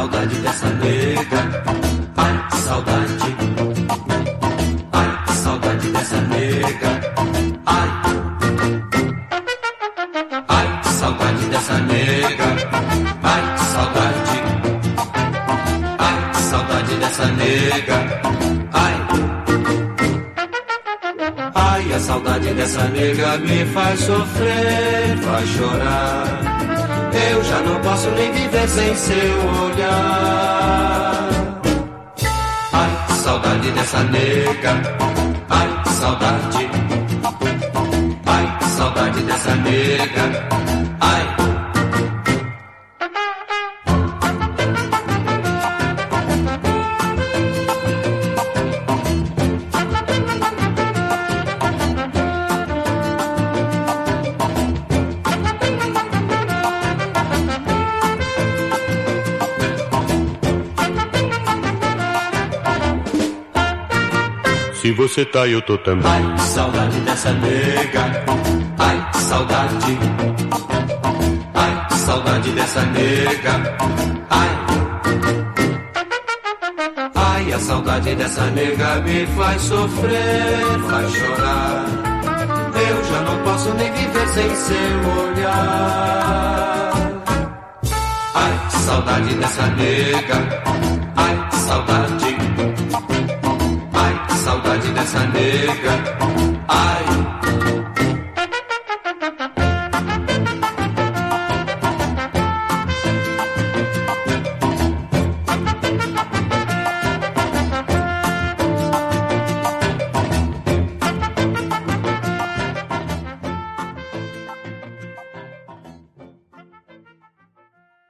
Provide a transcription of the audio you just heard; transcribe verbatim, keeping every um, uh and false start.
saudade dessa nega. Ai, que saudade. Ai, que saudade dessa nega. Ai, ai, que saudade dessa nega. Ai, que saudade. Ai, que saudade dessa nega. Ai, ai, a saudade dessa nega me faz sofrer, faz chorar. Eu já não posso nem viver sem seu olhar. Ai, que saudade dessa nega. Ai, que saudade. Ai, que saudade dessa nega. Ai. Se você tá, eu tô também. Ai, que saudade dessa nega. Ai, que saudade. Ai, que saudade dessa nega. Ai. Ai, a saudade dessa nega me faz sofrer, faz chorar. Eu já não posso nem viver sem seu olhar. Ai, que saudade dessa nega. Ai, que saudade. Saudade dessa nega.